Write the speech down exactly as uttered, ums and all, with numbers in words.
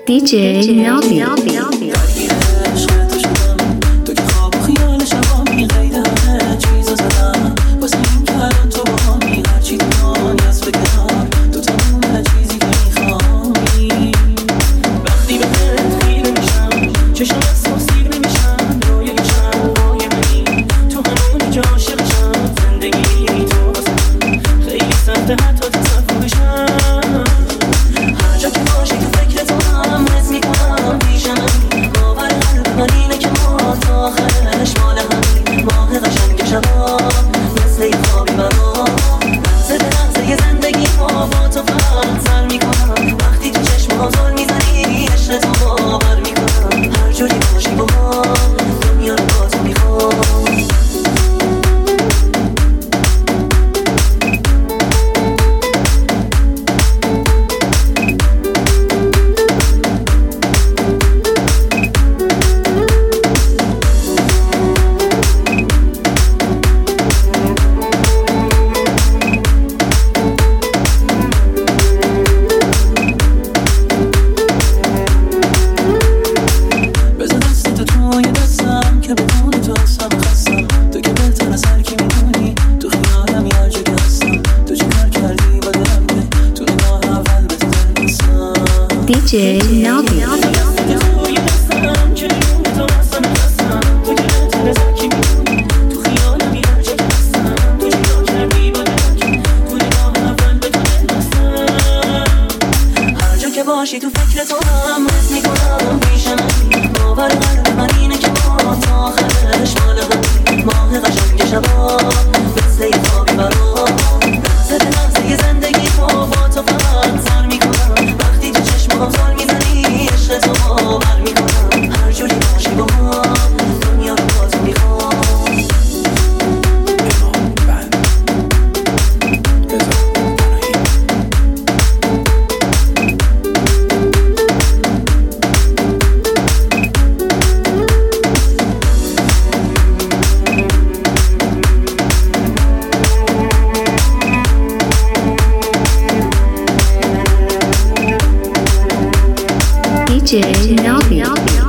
دی جی نابی. دی جی نابی. باشی تو فکر تو هم رس میکنم پیش من باور قلب من اینه که ما تا آخرش مال هم ماه قشنگ شبا مثل یه خوابی برام لحظه به لحظه زندگی تو با تو فقط سر میکنم وقتی تو چشمام زل میزنی عشق تو باور میکنم هر جوری باشی با هم دنیا رو با تو میخوام. دی جی نابی.